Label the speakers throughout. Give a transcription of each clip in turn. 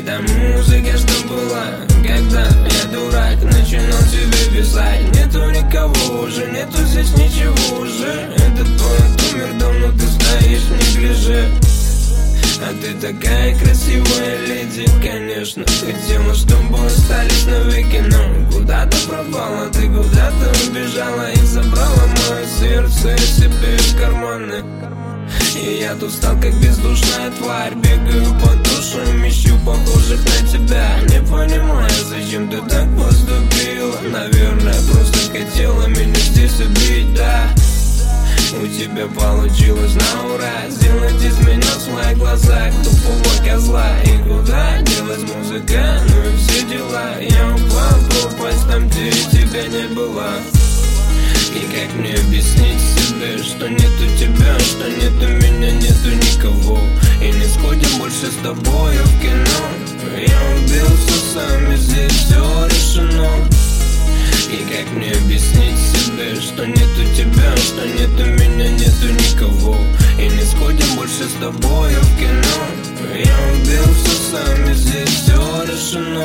Speaker 1: Это музыка, что была, когда я дурак начинал тебе писать. Нету никого уже, нету здесь ничего уже. Этот поэт умер давно, ты стоишь в неглиже. А ты такая красивая леди, конечно. Хотела, чтобы остались навеки, но куда-то пропала, ты куда-то убежала и забрала мое сердце себе в карманы. И я тут стал как бездушная тварь, бегаю по душам, ищу похожих на тебя. Не понимаю, зачем ты так поступила. Наверное, просто хотела меня здесь убить, да. У тебя получилось на ура сделать из меня в своих глазах тупого козла. И куда делась музыка, ну и все дела. Я упал в пропасть там, где тебя не было. И как мне объяснить себе, что нету тебя, что нету меня, нету никого. И не сходим больше с тобою в кино. Я убил все сам, и здесь все решено. И как мне объяснить себе, что нету тебя, что нету меня, нету никого. И не сходим больше с тобою в кино. Я убил все сам, и здесь все решено.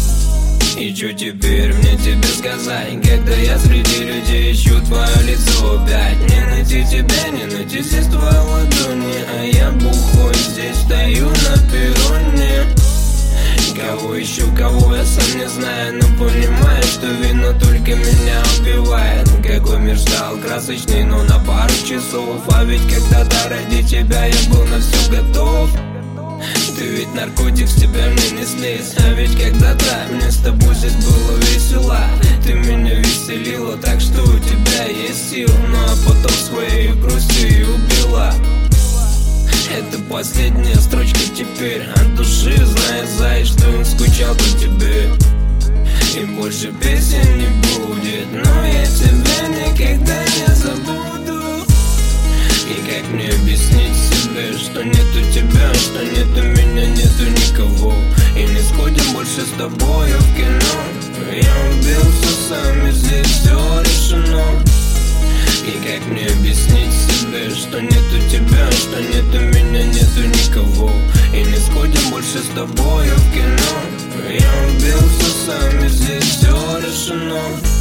Speaker 1: И чё теперь мне тебе сказать, когда я среди людей ищу твое лицо опять? Не найти тебя, не найти здесь твои ладони, а я бухой здесь стою на перроне. Кого ищу, кого я сам не знаю, но понимаю, что вино только меня убивает. Какой мир стал красочный, но на пару часов. А ведь когда-то ради тебя я был на все готов. Ты ведь наркотик, с тебя мне не слезть. А ведь когда-то мне с тобой здесь было весело. Ты меня веселила, так что у тебя есть сила. Ну а потом своей грустью и убила. Это последняя строчка теперь от души, зная, зай, что он скучал по тебе. И больше песен не будет, но я тебя никогда не забуду. И как мне объяснить себе, что нету тебя, что нету меня, нету никого. И не сходим больше с тобою в кино. Я убил все сам, и здесь все решено. И как мне объяснить себе, что нету тебя, что нету меня, нету никого. И не сходим больше с тобою в кино. Я убил все сам, и здесь все решено.